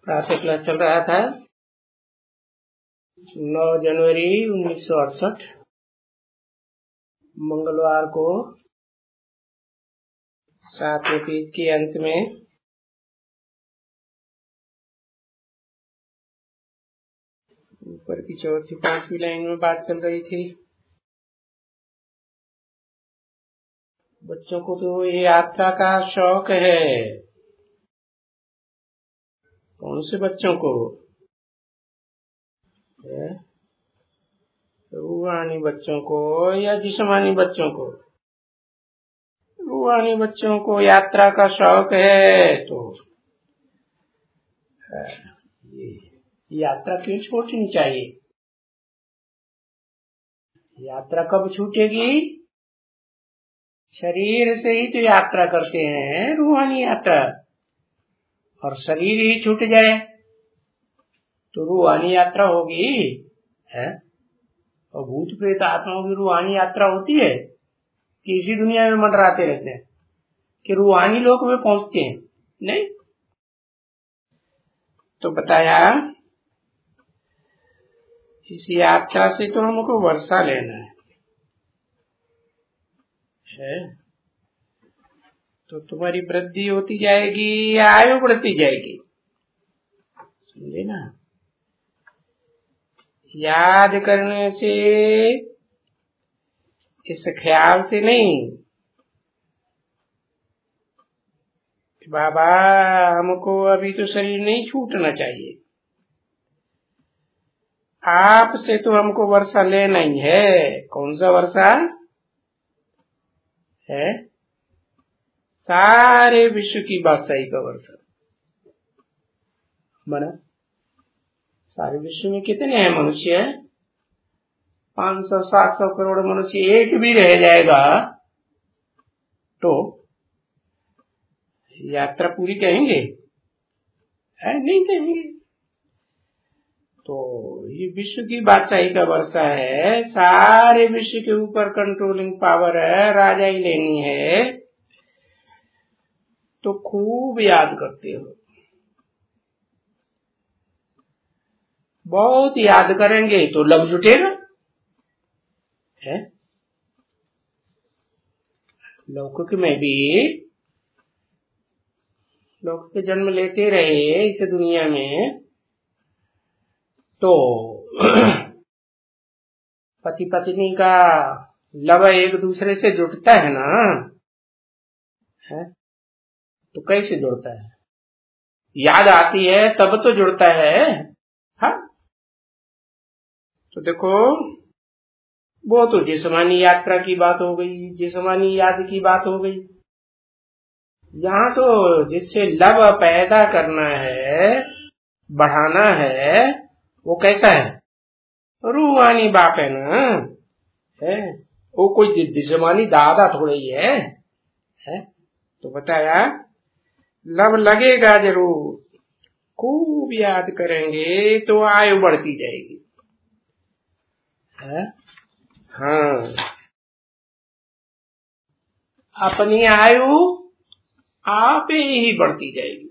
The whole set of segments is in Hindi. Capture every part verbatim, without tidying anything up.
प्रातः क्लास चल रहा था नौ जनवरी उन्नीस सौ अड़सठ मंगलवार को सातवें पेज के अंत में ऊपर की चौथी पांचवी लाइन में बात चल रही थी। बच्चों को तो ये यात्रा का शौक है। कौन से बच्चों को? रूहानी बच्चों को या जिस्मानी बच्चों को? रूहानी बच्चों को यात्रा का शौक है। तो ये यात्रा क्यों छूटनी चाहिए? यात्रा कब छूटेगी? शरीर से ही तो यात्रा करते हैं रूहानी यात्रा, और शरीर ही छूट जाए तो रूहानी यात्रा होगी है? और भूत प्रेत आत्माओं की रूहानी यात्रा होती है कि इसी दुनिया में मंडराते रहते हैं कि रूहानी लोक में पहुंचते हैं? नहीं। तो बताया इस यात्रा से तो हमको वर्षा लेना है, है? तो तुम्हारी वृद्धि होती जाएगी या आयु बढ़ती जाएगी? समझे ना? याद करने से, इस ख्याल से नहीं कि बाबा हमको अभी तो शरीर नहीं छूटना चाहिए, आपसे तो हमको वर्षा लेना ही है। कौन सा वर्षा है? सारे विश्व की बादशाही का वर्षा। बना सारे विश्व में कितने हैं मनुष्य? पांच सौ सात सौ करोड़ मनुष्य एक भी रह जाएगा तो यात्रा पूरी कहेंगे? है नहीं कहेंगे। तो ये विश्व की बादशाही का वर्षा है, सारे विश्व के ऊपर कंट्रोलिंग पावर है, राजा ही लेनी है। तो खूब याद करते हो, बहुत याद करेंगे तो लग जुटेगा है। लौकिक में भी लौकिक जन्म लेते रहे इस दुनिया में तो पति पत्नी का लव एक दूसरे से जुड़ता है ना, है? तो कैसे जुड़ता है? याद आती है तब तो जुड़ता है। हाँ, तो देखो वो तो जिस्मानी यात्रा की बात हो गई, जिस्मानी याद की बात हो गई। यहाँ तो जिससे लव पैदा करना है, बढ़ाना है, वो कैसा है? रूहानी बाप है ना, है? वो कोई जिस्मानी दादा थोड़ा ही है, है? तो बताया लव लगेगा जरूर, खूब याद करेंगे तो आयु बढ़ती जाएगी, है? हाँ, अपनी आयु आप ही बढ़ती जाएगी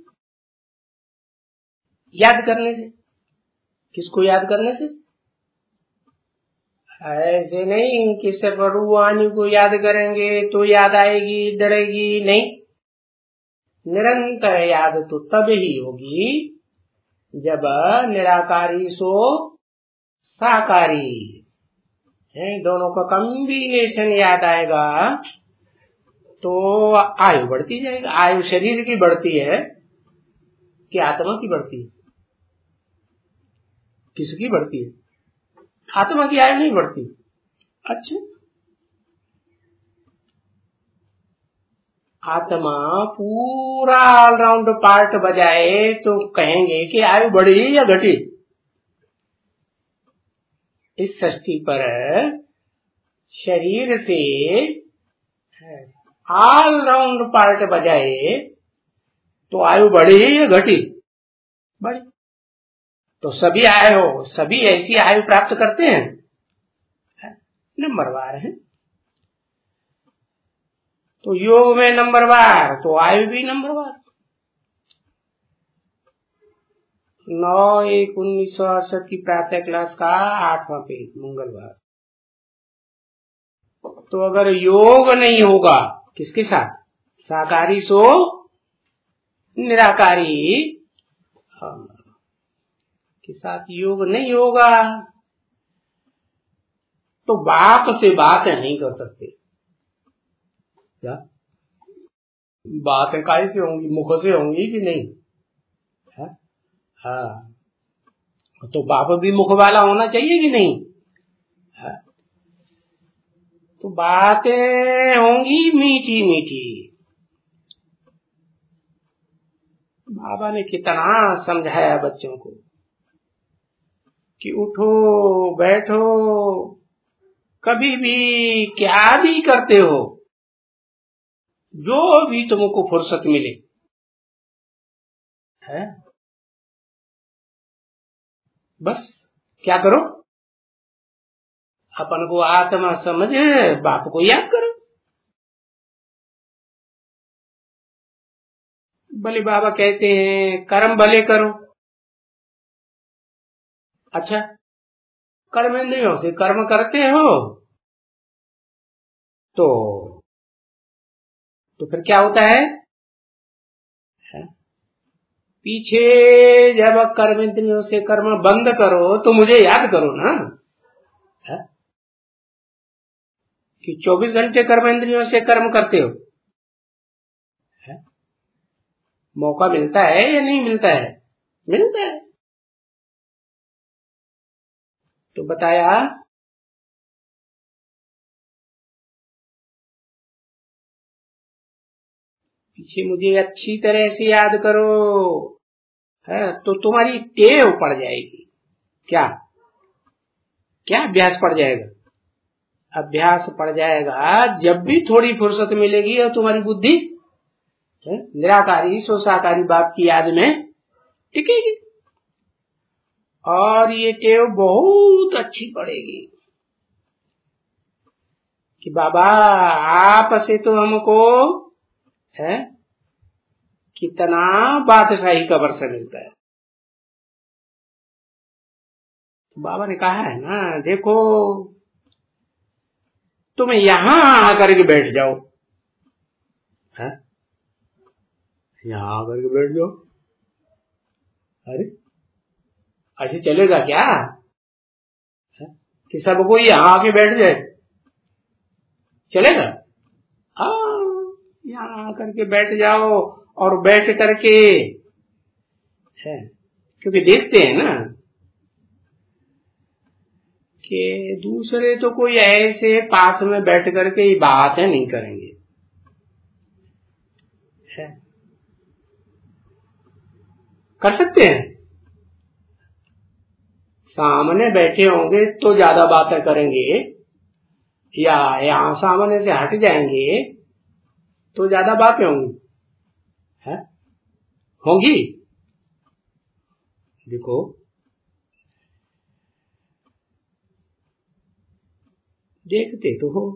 याद करने से। किसको याद करने से? ऐसे नहीं कि सिर्फ रूहानी को याद करेंगे तो याद आएगी डरेगी, नहीं। निरंतर याद तो तब ही होगी जब निराकारी सो साकारी है, दोनों का कॉम्बिनेशन याद आएगा तो आयु बढ़ती जाएगी। आयु शरीर की बढ़ती है कि आत्मा की बढ़ती है? किसकी बढ़ती है? आत्मा की आयु नहीं बढ़ती। अच्छा, आत्मा पूरा ऑलराउंड पार्ट बजाए तो कहेंगे कि आयु बढ़ी या घटी? इस सृष्टि पर शरीर से ऑलराउंड पार्ट बजाए तो आयु बढ़ी या घटी? बढ़ी। तो सभी आयु सभी ऐसी आयु प्राप्त करते हैं, नंबरवार है। तो योग में नंबरवार तो आयु भी नंबरवार। नौ एक उन्नीस सौ अड़सठ की प्रातः क्लास का आठवां पेज, मंगलवार। तो अगर योग नहीं होगा किसके साथ, साकारी सो निराकारी के साथ योग नहीं होगा तो बाप से बातें नहीं कर सकते। क्या बातें काहे से होंगी, मुख से होंगी कि नहीं है? हाँ, तो बाप भी मुख वाला होना चाहिए कि नहीं है? तो बातें होंगी मीठी मीठी। बाबा ने कितना समझाया बच्चों को कि उठो बैठो, कभी भी क्या भी करते हो, जो भी तुमको फुर्सत मिले है, बस क्या करो, अपन को आत्मा समझ बाप को याद करो। भले बाबा कहते हैं कर्म भले करो। अच्छा, कर्मेंद्रियों से कर्म करते हो तो तो फिर क्या होता है, है? पीछे जब कर्मेंद्रियों से कर्म बंद करो तो मुझे याद करो ना, है? कि चौबीस घंटे कर्मेंद्रियों से कर्म करते हो, है? मौका मिलता है या नहीं मिलता है? मिलता है। तो बताया पीछे मुझे अच्छी तरह से याद करो, है? तो तुम्हारी टेव पड़ जाएगी। क्या क्या अभ्यास पड़ जाएगा? अभ्यास पड़ जाएगा। जब भी थोड़ी फुर्सत मिलेगी और तुम्हारी बुद्धि निराकारी सोसाकारी बाप की याद में टिकेगी, और ये टेव बहुत अच्छी पड़ेगी कि बाबा आप से तो हमको है कितना बादशाही का वर्षा मिलता है। तो बाबा ने कहा है ना, देखो तुम यहां आकर के बैठ जाओ, है? यहां आकर के बैठ जाओ। अरे ऐसे चलेगा क्या है? कि सबको यहां आके बैठ जाए, चलेगा? हाँ, यहां आकर के बैठ जाओ और बैठ करके है, क्योंकि देखते हैं ना कि दूसरे तो कोई ऐसे पास में बैठ करके बातें नहीं करेंगे, है? कर सकते हैं, सामने बैठे होंगे तो ज्यादा बातें करेंगे, या यहां सामने से हट जाएंगे तो ज्यादा बातें होंगी, है? होंगी। देखो देखते तो हो,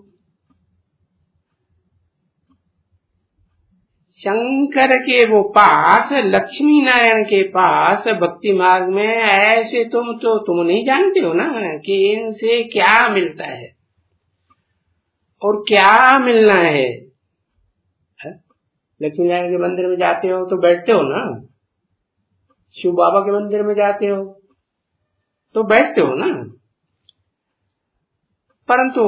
शंकर के वो पास, लक्ष्मी नारायण के पास भक्ति मार्ग में ऐसे तुम तो तुम नहीं जानते हो ना कि इनसे क्या मिलता है और क्या मिलना है, है? लक्ष्मी नारायण के मंदिर में जाते हो तो बैठते हो ना, शिव बाबा के मंदिर में जाते हो तो बैठते हो ना, परंतु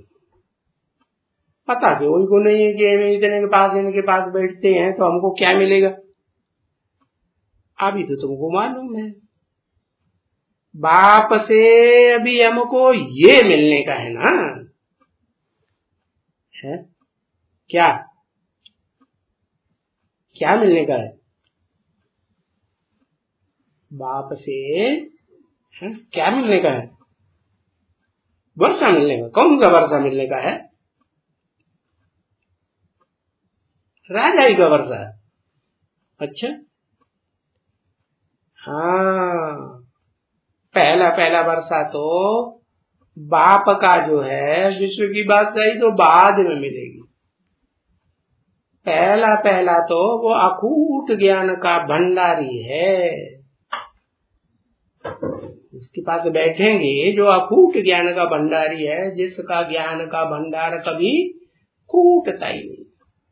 पता कि उनको नहीं है कि इतने के पास इनके पास बैठते हैं तो हमको क्या मिलेगा। अभी तो तुमको मालूम है बाप से अभी हमको ये मिलने का है ना, है? क्या क्या मिलने का है बाप से, है? क्या मिलने का है? वर्षा मिलने का। कौन सा वर्षा मिलने का है? राजाई का वर्षा। अच्छा, हाँ, पहला पहला वर्षा तो बाप का जो है विश्व की बादशाही तो बाद में मिलेगी। पहला पहला तो वो अकूट ज्ञान का भंडारी है, उसके पास बैठेंगे जो अकूट ज्ञान का भंडारी है, जिसका ज्ञान का भंडार कभी कूटता ही नहीं।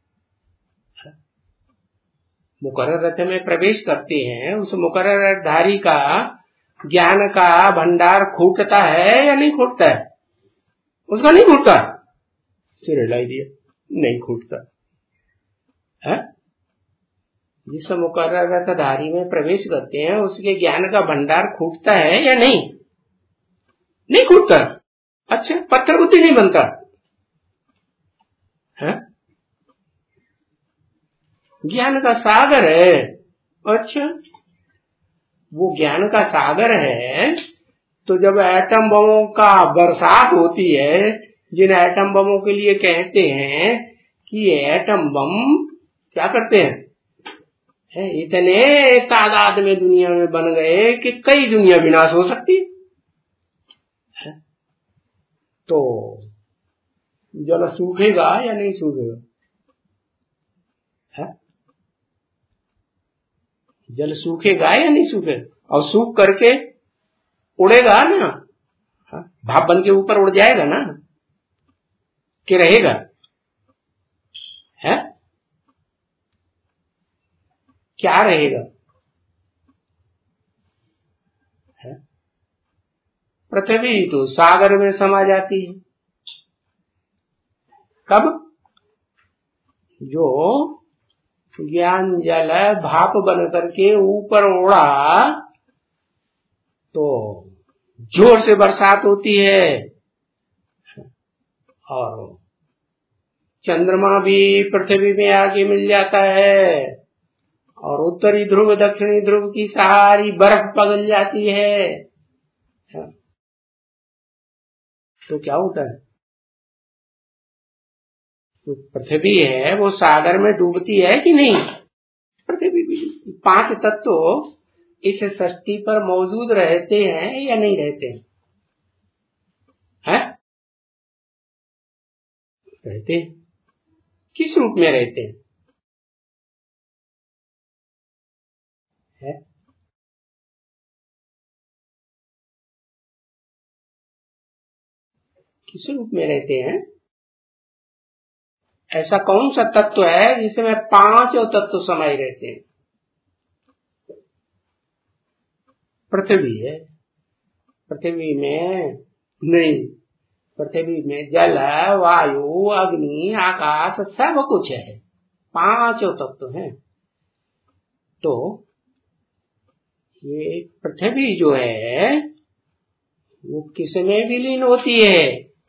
मुकर्रर रथ में प्रवेश करते हैं, उस मुकर्रर धारी का ज्ञान का भंडार खूटता है या नहीं खूटता है? उसका नहीं खूटता, सिर हिलाई दिया, नहीं खूटता है। जिस मुकर्रर रथ धारी में प्रवेश करते हैं उसके ज्ञान का भंडार खूटता है या नहीं? नहीं खूटता। अच्छा, पत्थर बुद्धि नहीं बनता है, ज्ञान का सागर है। अच्छा, वो ज्ञान का सागर है तो जब एटम बमों का बरसात होती है, जिन एटम बमों के लिए कहते हैं कि एटम बम क्या करते हैं, है इतने तादाद में दुनिया में बन गए कि कई दुनिया विनाश हो सकती है। तो जल सूखेगा या नहीं सूखेगा? है जल सूखेगा या नहीं सूखेगा? और सूख करके उड़ेगा ना, भाप बन के ऊपर उड़ जाएगा ना, कि रहेगा? है क्या रहेगा? है पृथ्वी तो सागर में समा जाती है। कब? जो ज्ञान जल भाप बन करके ऊपर उड़ा तो जोर से बरसात होती है, और चंद्रमा भी पृथ्वी में आगे मिल जाता है, और उत्तरी ध्रुव दक्षिणी ध्रुव की सारी बर्फ पिघल जाती है। तो क्या होता है? तो पृथ्वी है वो सागर में डूबती है कि नहीं? पृथ्वी भी। पांच तत्व इस सृष्टि पर मौजूद रहते हैं या नहीं रहते हैं? है? रहते हैं। किस रूप में रहते हैं? है? किस रूप में रहते हैं? ऐसा कौन सा तत्व है जिसमें पांचों तत्व समाये रहते हैं? पृथ्वी है। पृथ्वी में नहीं, पृथ्वी में जल वायु अग्नि आकाश सब कुछ है, पांचों तत्व हैं। तो ये पृथ्वी जो है वो किसमें विलीन होती है?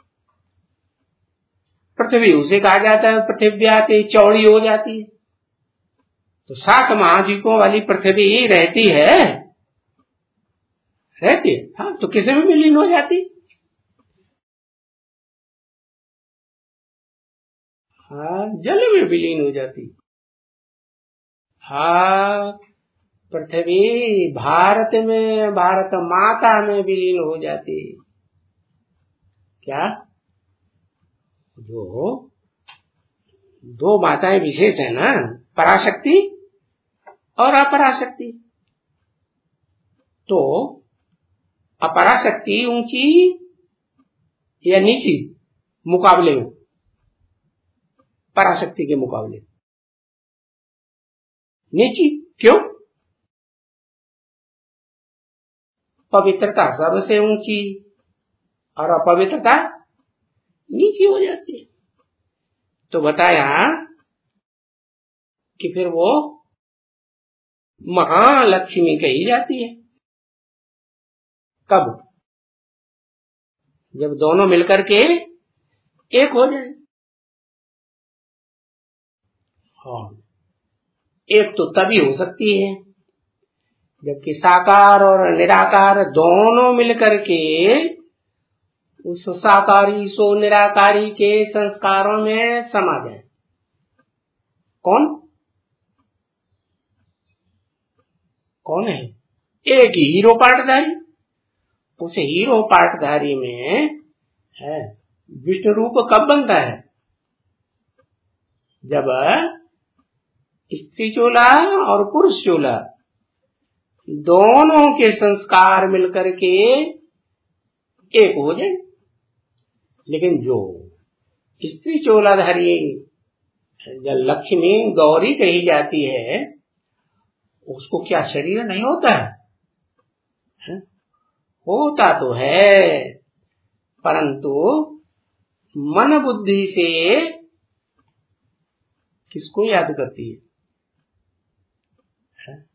पृथ्वी उसे कहा जाता है पृथिव्याति चौड़ी हो जाती है। तो सात महाद्वीपों वाली पृथ्वी रहती है, रहती है। हाँ, तो किसमें विलीन हो जाती? हाँ, जल में विलीन हो जाती। हाँ, पृथ्वी भारत में, भारत माता में विलीन हो जाती। क्या? जो दो माताएं विशेष है ना, पराशक्ति और अपराशक्ति। तो अपराशक्ति ऊंची या नीची मुकाबले में? पराशक्ति के मुकाबले नीची। क्यों? पवित्रता सबसे ऊंची और अपवित्रता नीची हो जाती है। तो बताया कि फिर वो महालक्ष्मी कही जाती है। कब? जब दोनों मिलकर के एक हो जाए। हाँ, एक तो तभी हो सकती है जबकि साकार और निराकार दोनों मिलकर के उस साकारी सो निराकारी के संस्कारों में समा जाए। कौन कौन है? एक हीरो पाटधारी। उस हीरो पाटधारी में है विष्णु रूप कब बनता है? जब स्त्री चोला और पुरुष चोला दोनों के संस्कार मिलकर के एक हो जाए। लेकिन जो स्त्री चोलाधारी लक्ष्मी गौरी कही जाती है, उसको क्या शरीर नहीं होता है? है? होता तो है, परंतु मन बुद्धि से किसको याद करती है? है?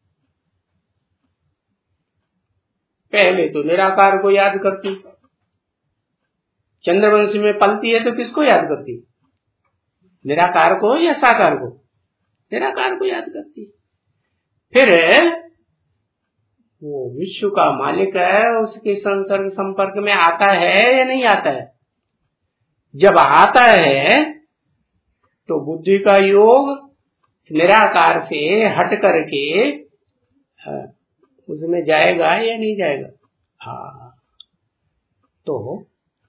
पहले तो निराकार को याद करती, चंद्रवंशी में पलती है तो किसको याद करती? निराकार को या साकार को? निराकार को याद करती। फिर वो विश्व का मालिक है, उसके संसर्ग संपर्क में आता है या नहीं आता है? जब आता है तो बुद्धि का योग निराकार से हट करके उसमें जाएगा या नहीं जाएगा? हाँ, तो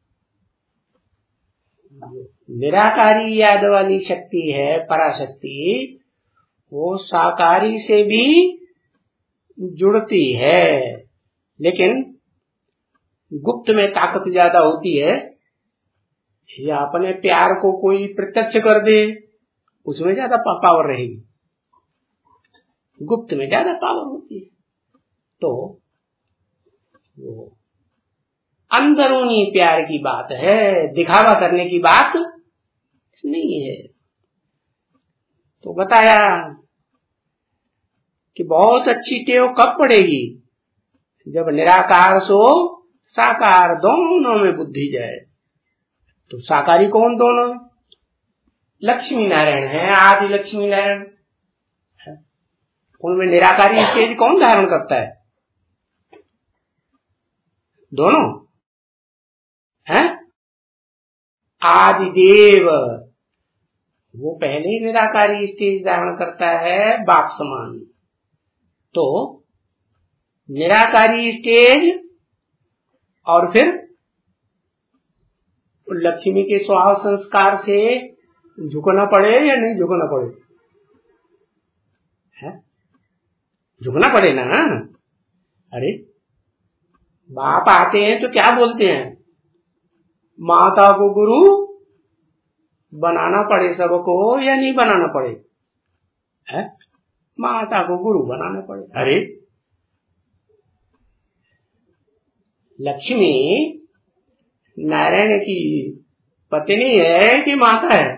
निराकारी याद वाली शक्ति है पराशक्ति, वो साकारी से भी जुड़ती है, लेकिन गुप्त में ताकत ज्यादा होती है। या अपने प्यार को कोई प्रत्यक्ष कर दे, उसमें ज्यादा पावर रहेगी, गुप्त में ज्यादा पावर होती है। तो वो अंदरूनी प्यार की बात है, दिखावा करने की बात नहीं है। तो बताया कि बहुत अच्छी टेव कब पड़ेगी? जब निराकार सो साकार दोनों में बुद्धि जाए। तो साकारी कौन दोनों? लक्ष्मी नारायण है, आदि लक्ष्मी नारायण है। उनमें निराकारी स्टेज कौन धारण करता है? दोनों है। आदिदेव वो पहले ही निराकारी स्टेज धारण करता है, बाप समान। तो निराकारी स्टेज और फिर लक्ष्मी के स्वभाव संस्कार से झुकना पड़े या नहीं झुकना पड़े? है? झुकना पड़े ना। अरे बाप आते हैं तो क्या बोलते हैं? माता को गुरु बनाना पड़े सबको या नहीं बनाना पड़े? है? माता को गुरु बनाना पड़े। अरे लक्ष्मी नारायण की पत्नी है कि माता है?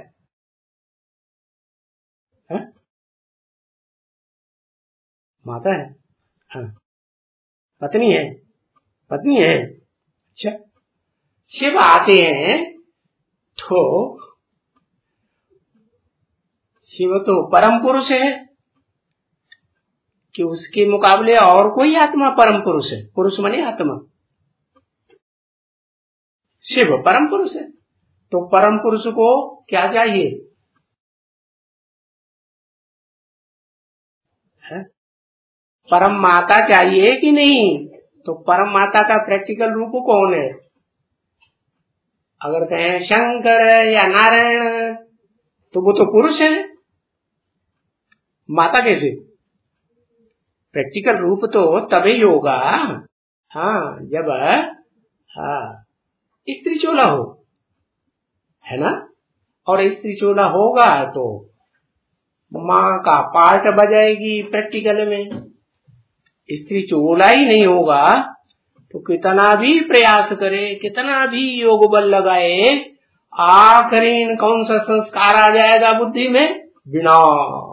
है? माता है। हाँ। पत्नी है, पत्नी है। अच्छा, शिव आते हैं तो शिव तो परम पुरुष है कि उसके मुकाबले और कोई आत्मा परम पुरुष है? पुरुष माने आत्मा, शिव परम पुरुष है। तो परम पुरुष को क्या चाहिए? है? परम माता चाहिए कि नहीं? तो परम माता का प्रैक्टिकल रूप कौन है? अगर कहें शंकर या नारायण तो वो तो पुरुष है, माता कैसे? प्रैक्टिकल रूप तो तभी होगा हाँ जब हाँ स्त्री चोला हो, है ना। और स्त्री चोला होगा तो माँ का पार्ट बजाएगी प्रैक्टिकल में। स्त्री चोला ही नहीं होगा तो कितना भी प्रयास करे, कितना भी योग बल लगाए, आखिरी कौन सा संस्कार आ जाएगा बुद्धि में? विनाश।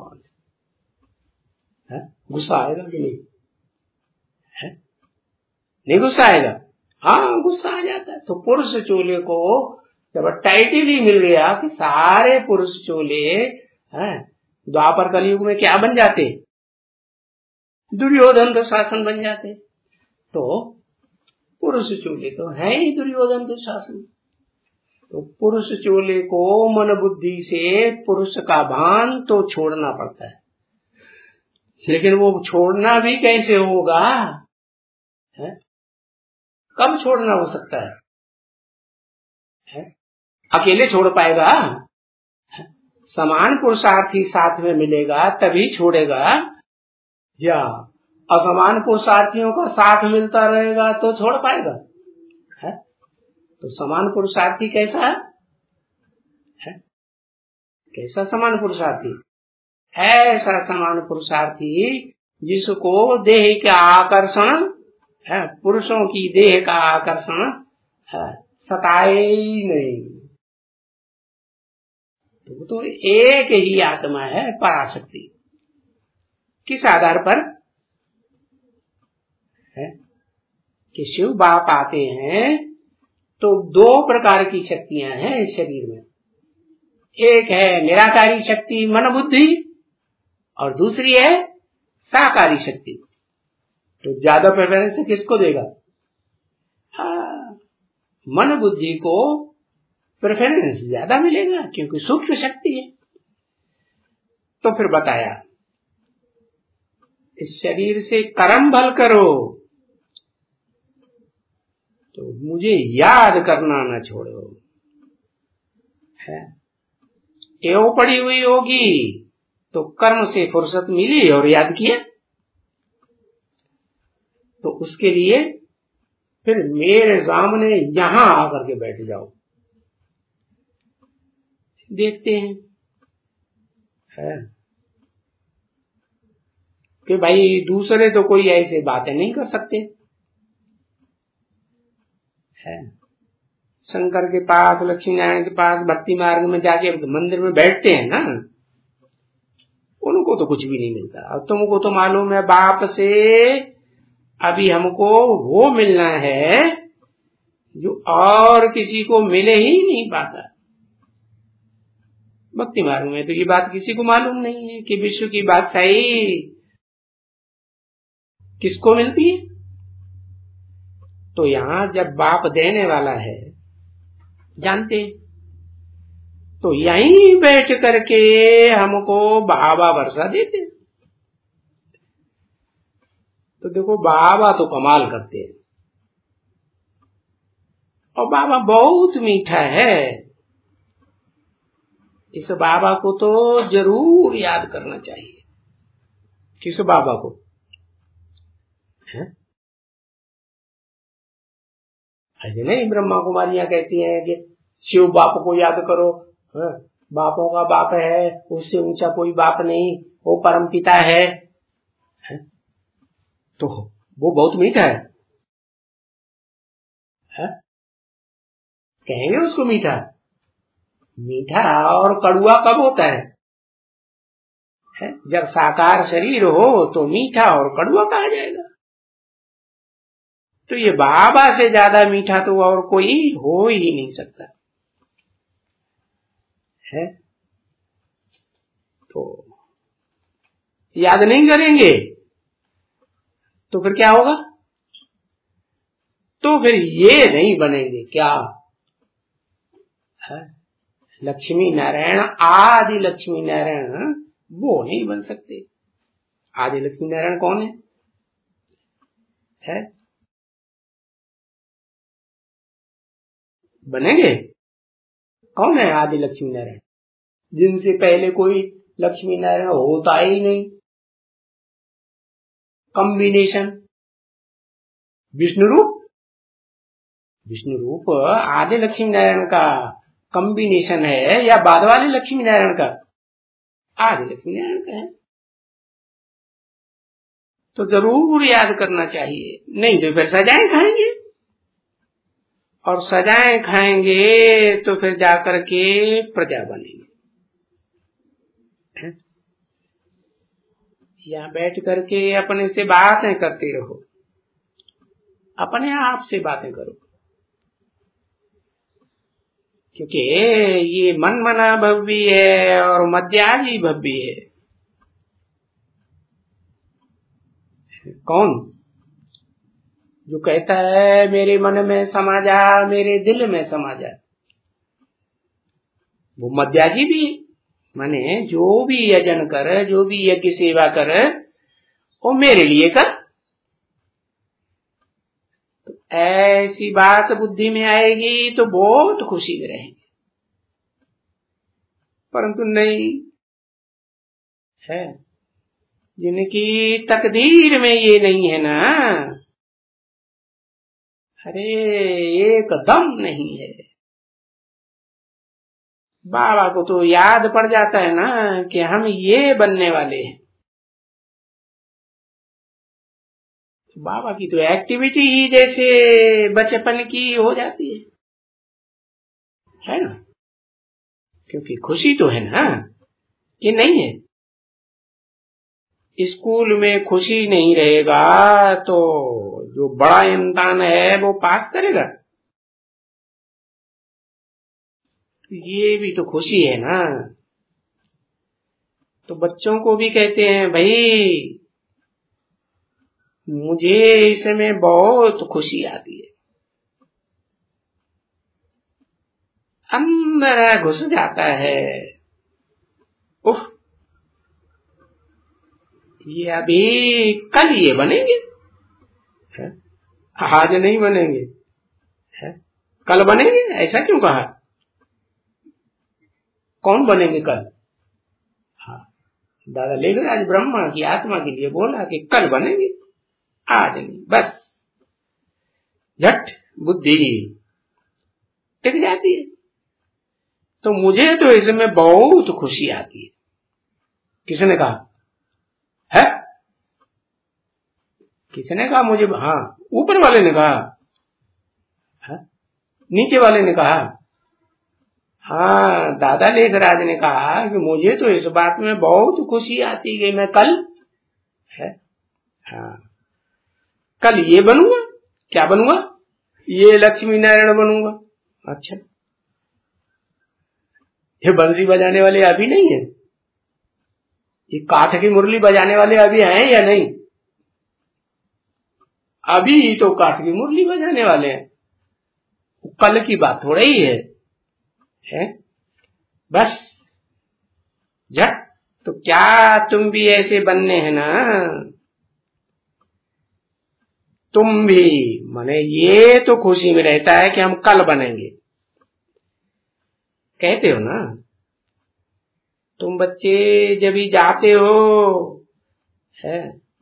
गुस्सा आएगा कि नहीं? है? नहीं गुस्सा आएगा? हाँ गुस्सा आ जाता है। तो पुरुष चोले को जब टाइटल ही मिल गया कि सारे पुरुष चोले हैं, द्वापर कलयुग में क्या बन जाते? दुर्योधन दुशासन बन जाते। तो पुरुष चोले तो है ही दुर्योधन दुशासन। तो पुरुष चोले को मन बुद्धि से पुरुष का भान तो छोड़ना पड़ता है, लेकिन वो छोड़ना भी कैसे होगा? है? कब छोड़ना हो सकता है? है? अकेले छोड़ पाएगा? है? समान पुरुषार्थी साथ में मिलेगा तभी छोड़ेगा, या असमान पुरुषार्थियों का साथ मिलता रहेगा तो छोड़ पाएगा है? तो समान पुरुषार्थी कैसा है, है? कैसा समान पुरुषार्थी? ऐसा समान पुरुषार्थी जिसको देह का आकर्षण है, पुरुषों की देह का आकर्षण है, सताए ही नहीं। तो, तो एक ही आत्मा है पराशक्ति। किस आधार पर है कि शिव बाप आते हैं तो दो प्रकार की शक्तियां हैं इस शरीर में। एक है निराकारी शक्ति मन बुद्धि और दूसरी है साकारी शक्ति। तो ज्यादा प्रेफरेंस किसको देगा? हाँ, मन बुद्धि को प्रेफरेंस ज्यादा मिलेगा क्योंकि सूक्ष्म शक्ति है। तो फिर बताया इस शरीर से कर्म भल करो तो मुझे याद करना न छोड़ो है। टेव पड़ी हुई होगी तो कर्म से फुर्सत मिली और याद किया, तो उसके लिए फिर मेरे सामने यहां आकर के बैठ जाओ, देखते हैं है कि भाई दूसरे तो कोई ऐसे बातें नहीं कर सकते है। शंकर के पास लक्ष्मी नारायण के पास भक्ति मार्ग में जाके मंदिर में बैठते हैं ना, उनको तो कुछ भी नहीं मिलता। अब तुमको तो मालूम है बाप से अभी हमको वो मिलना है जो और किसी को मिले ही नहीं पाता। भक्ति मार्ग में तो ये बात किसी को मालूम नहीं है कि विश्व की बादशाही किसको मिलती है। तो यहाँ जब बाप देने वाला है जानते, तो यहीं बैठ करके हमको बाबा वर्षा देते। तो देखो बाबा तो कमाल करते हैं और बाबा बहुत मीठा है। इस बाबा को तो जरूर याद करना चाहिए। किस बाबा को है? ऐसे नहीं ब्रह्मा कुमारियां कहती हैं कि शिव बाप को याद करो, है? बापों का बाप है, उससे ऊंचा कोई बाप नहीं, वो परम पिता है, है? तो वो बहुत मीठा है, है? कहेंगे उसको मीठा। मीठा और कड़ुआ कब होता है? है? जब साकार शरीर हो तो मीठा और कड़ुआ कहा जाएगा। तो ये बाबा से ज्यादा मीठा तो और कोई हो ही नहीं सकता है। तो याद नहीं करेंगे तो फिर क्या होगा? तो फिर ये नहीं बनेंगे क्या है? लक्ष्मी नारायण, आदि लक्ष्मी नारायण वो नहीं बन सकते। आदि लक्ष्मी नारायण कौन है, है? बनेंगे? कौन है आदि लक्ष्मी नारायण? जिनसे पहले कोई लक्ष्मी नारायण होता ही नहीं। कॉम्बिनेशन विष्णु रूप, विष्णु रूप आदि लक्ष्मी नारायण का कॉम्बिनेशन है या बाद वाले लक्ष्मी नारायण का? आदि लक्ष्मी नारायण का है। तो जरूर याद करना चाहिए, नहीं तो फिर सजाएं खाएंगे, और सजाएं खाएंगे तो फिर जाकर के प्रजा बनेंगे। यहाँ बैठ करके अपने से बातें करते रहो, अपने आप से बातें करो, क्योंकि ये मन मना भव्य है और मध्याजी भव्य है। कौन जो कहता है मेरे मन में समा जा, मेरे दिल में समा जा, वो मध्याजी भी माने जो भी यजन कर, जो भी यज्ञ सेवा कर, वो मेरे लिए कर। तो ऐसी बात बुद्धि में आएगी तो बहुत खुशी में रहेंगे, परंतु नहीं है। जिनकी तकदीर में ये नहीं है ना, अरे एकदम नहीं है। बाबा को तो याद पड़ जाता है ना कि हम ये बनने वाले हैं। बाबा की तो एक्टिविटी ही जैसे बचपन की हो जाती है, है ना? क्योंकि खुशी तो है ना, कि नहीं है? स्कूल में खुशी नहीं रहेगा तो जो बड़ा इम्तिहान है वो पास करेगा? ये भी तो खुशी है ना। तो बच्चों को भी कहते हैं, भाई मुझे इसमें बहुत खुशी आती है, अंदर घुस जाता है। उफ, ये अभी कल ये बनेंगे, है? आज नहीं बनेंगे, है? कल बनेंगे। ऐसा क्यों कहा? कौन बनेंगे कल? हाँ, दादा लेखराज ब्रह्मा की आत्मा के लिए बोला कि कल बनेंगे, आज नहीं। बस झट बुद्धि टिक जाती है। तो मुझे तो इसमें बहुत खुशी आती है। किसने कहा है? किसने कहा मुझे? हाँ, ऊपर वाले ने कहा है? नीचे वाले ने कहा? हाँ, दादा लेखराज ने कहा कि मुझे तो इस बात में बहुत खुशी आती है कि मैं कल है, हाँ, कल ये बनूंगा। क्या बनूंगा? ये लक्ष्मी नारायण बनूंगा। अच्छा, ये बंसी बजाने वाले अभी नहीं है? ये काठ की मुरली बजाने वाले अभी हैं या नहीं? अभी तो काठ की मुरली बजाने वाले हैं, कल की बात थोड़ा ही है, है? बस झट। तो क्या तुम भी ऐसे बनने हैं ना? तुम भी, माने ये तो खुशी में रहता है कि हम कल बनेंगे, कहते हो ना? तुम बच्चे जब भी जाते हो है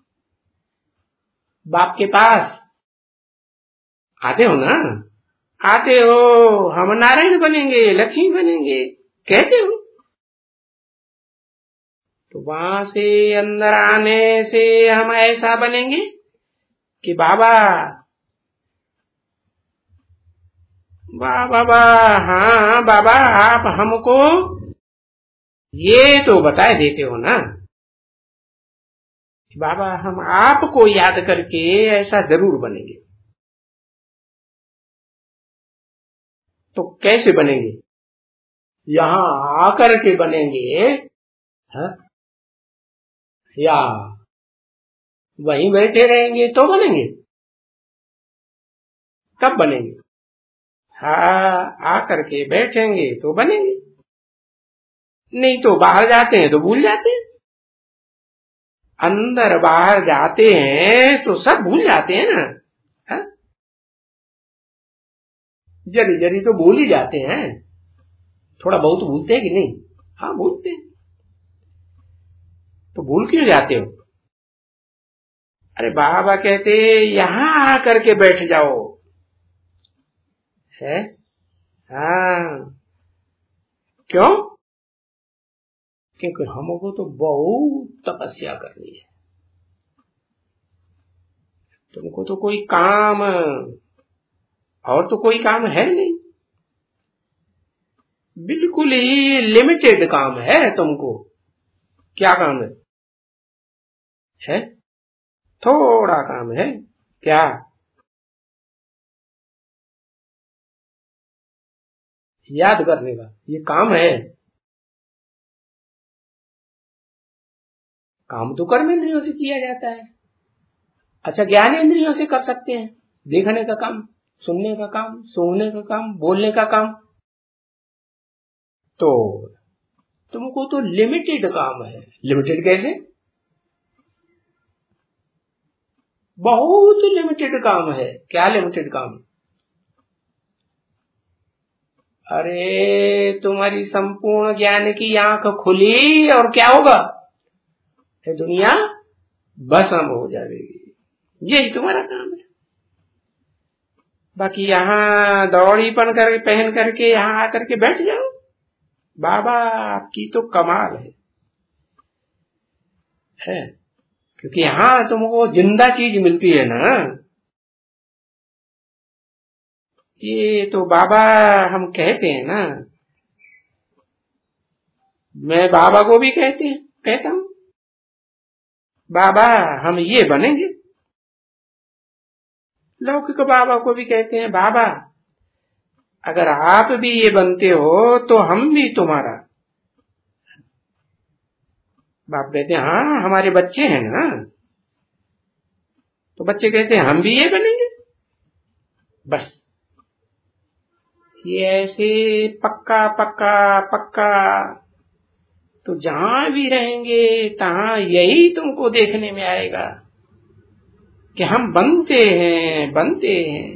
बाप के पास, आते हो ना? आते हो, हम नारायण बनेंगे, लक्ष्मी बनेंगे, कहते हो। तो वहां से अंदर आने से हम ऐसा बनेंगे कि बाबा वाह बाबा, हाँ बाबा, आप हमको ये तो बताए देते हो ना, बाबा हम आपको याद करके ऐसा जरूर बनेंगे। तो कैसे बनेंगे? यहां आकर के बनेंगे, है? या वहीं बैठे रहेंगे तो बनेंगे? कब बनेंगे? हाँ, आकर के बैठेंगे तो बनेंगे, नहीं तो बाहर जाते हैं तो भूल जाते हैं। अंदर बाहर जाते हैं तो सब भूल जाते हैं ना, है? जरी जरी तो भूल ही जाते हैं, थोड़ा बहुत भूलते हैं कि नहीं? हाँ, भूलते हैं। तो भूल क्यों जाते हो? अरे बाबा कहते यहां आकर के बैठ जाओ, है? हाँ, क्यों? क्योंकि हमको तो बहुत तपस्या करनी है। तुमको तो कोई काम, और तो कोई काम है नहीं, बिल्कुल ही लिमिटेड काम है तुमको। क्या काम है? है? थोड़ा काम है। क्या? याद करने का ये काम है। काम तो कर्म इंद्रियों से किया जाता है। अच्छा, ज्ञान इंद्रियों से कर सकते हैं, देखने का काम, सुनने का काम, सूंघने का काम, बोलने का काम। तो तुमको तो लिमिटेड काम है। लिमिटेड कैसे? बहुत लिमिटेड काम है। क्या लिमिटेड काम? अरे तुम्हारी संपूर्ण ज्ञान की आंख खुली और क्या होगा? है दुनिया भस्म हो जाएगी। यही तुम्हारा काम है। बाकी यहाँ दौड़ीपन कर पहन करके यहाँ आकर के बैठ जाओ, बाबा आपकी तो कमाल है, है? क्योंकि यहाँ तुमको जिंदा चीज मिलती है ना। ये तो बाबा हम कहते हैं ना, मैं बाबा को भी कहते हैं कहता हूं, बाबा हम ये बनेंगे। लौकिक बाबा को भी कहते हैं, बाबा अगर आप भी ये बनते हो तो हम भी तुम्हारा। बाप कहते हैं हाँ हमारे बच्चे हैं ना, तो बच्चे कहते हैं हम भी ये बनेंगे। बस ये ऐसे पक्का पक्का पक्का, तो जहां भी रहेंगे तहां यही तुमको देखने में आएगा कि हम बनते हैं बनते हैं।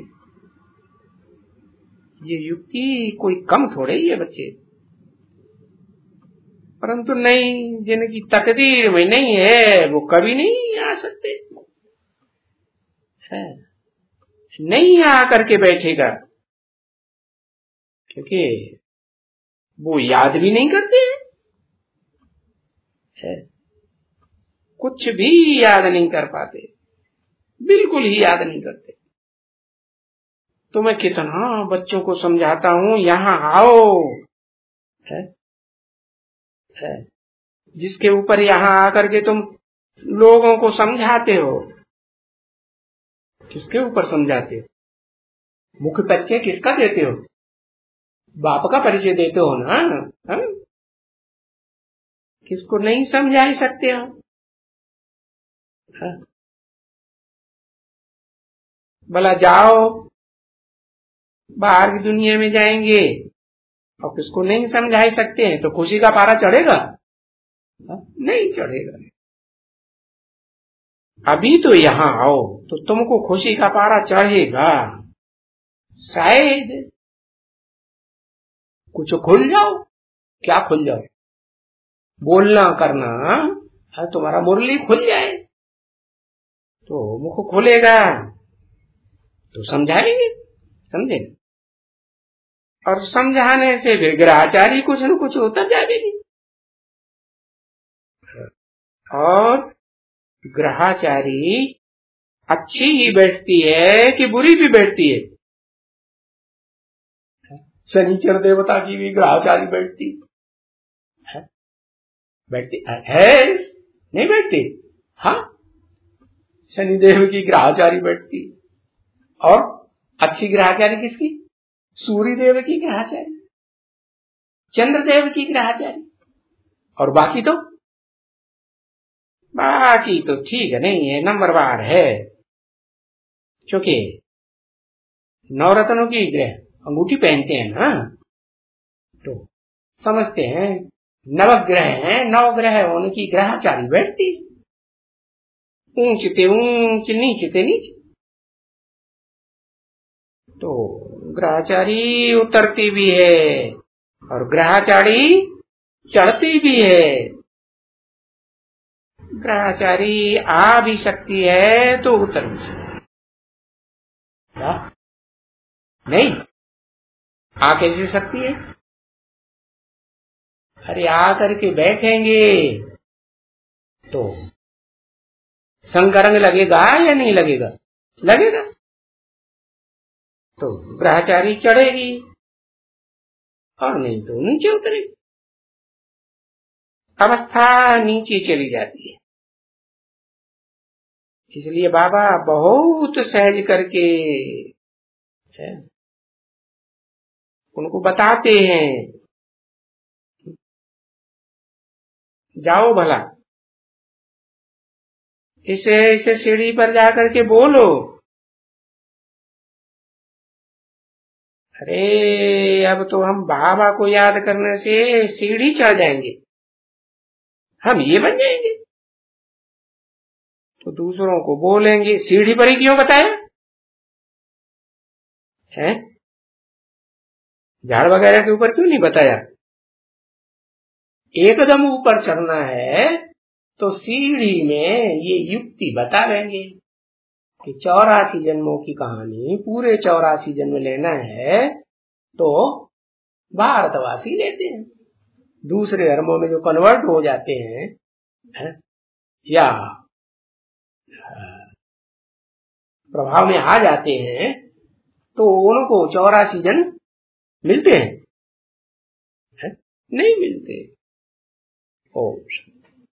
ये युक्ति कोई कम थोड़े ही है बच्चे, परंतु नहीं, जिनकी तकदीर में नहीं है वो कभी नहीं आ सकते है, नहीं आकर के बैठेगा, क्योंकि वो याद भी नहीं करते हैं, है? कुछ भी याद नहीं कर पाते, बिल्कुल ही याद नहीं करते। तो मैं कितना बच्चों को समझाता हूं यहां आओ, है? है? जिसके ऊपर यहां आकर के तुम लोगों को समझाते हो, किसके ऊपर समझाते हो? मुख्य परिचय किसका देते हो? बाप का परिचय देते हो ना, है? किसको नहीं समझा ही सकते हो, है? भला जाओ बाहर की दुनिया में जाएंगे और किसको नहीं समझा ही सकते हैं, तो खुशी का पारा चढ़ेगा? नहीं चढ़ेगा। अभी तो यहाँ आओ तो तुमको खुशी का पारा चढ़ेगा, शायद कुछ खुल जाओ। क्या खुल जाओ? बोलना करना है, तुम्हारा मुरली खुल जाए तो मुख खुलेगा तो समझाएंगे, समझे? और समझाने से फिर ग्रहाचारी कुछ न कुछ होता जाएगी। और ग्रहाचारी अच्छी ही बैठती है कि बुरी भी बैठती है? शनिचर देवता की भी ग्रहाचारी बैठती है, बैठती है नहीं बैठती? हाँ, शनिदेव की ग्रहाचारी बैठती। और अच्छी ग्रहाचारी किसकी? सूर्य देव की ग्रहाचारी, चंद्रदेव की ग्रहाचारी। और बाकी तो बाकी तो ठीक है, नहीं है, नंबरवार है, क्योंकि नवरत्नों की ग्रह अंगूठी पहनते हैं ना, तो समझते हैं नवग्रह हैं, नवग्रह उनकी ग्रहाचारी बैठती, ऊंचते ऊंच नीचते नीच। तो ग्रहाचारी उतरती भी है और ग्रहाचारी चढ़ती भी है। ग्रहाचारी आ भी सकती है तो उतर भी सकती है, नहीं आ कैसे सकती है? अरे आ करके बैठेंगे तो संग रंग लगेगा या नहीं लगेगा? लगेगा। तो ग्रहाचारी चढ़ेगी और नहीं तो नीचे उतरेगी, अवस्था नीचे चली जाती है। इसलिए बाबा बहुत सहज करके है उनको बताते हैं, जाओ भला इसे इसे सीढ़ी पर जाकर के बोलो, अरे अब तो हम बाबा को याद करने से सीढ़ी चढ़ जाएंगे, हम ये बन जाएंगे। तो दूसरों को बोलेंगे सीढ़ी पर ही क्यों बताया है, झाड़ वगैरह के ऊपर क्यों नहीं बताया? एकदम ऊपर चढ़ना है तो सीढ़ी में ये युक्ति बता देंगे कि चौरासी जन्मों की कहानी, पूरे चौरासी जन्म लेना है तो भारतवासी लेते हैं। दूसरे धर्मों में जो कन्वर्ट हो जाते हैं है, या प्रभाव में आ जाते हैं तो उनको चौरासी जन्म मिलते हैं है? नहीं मिलते। ओम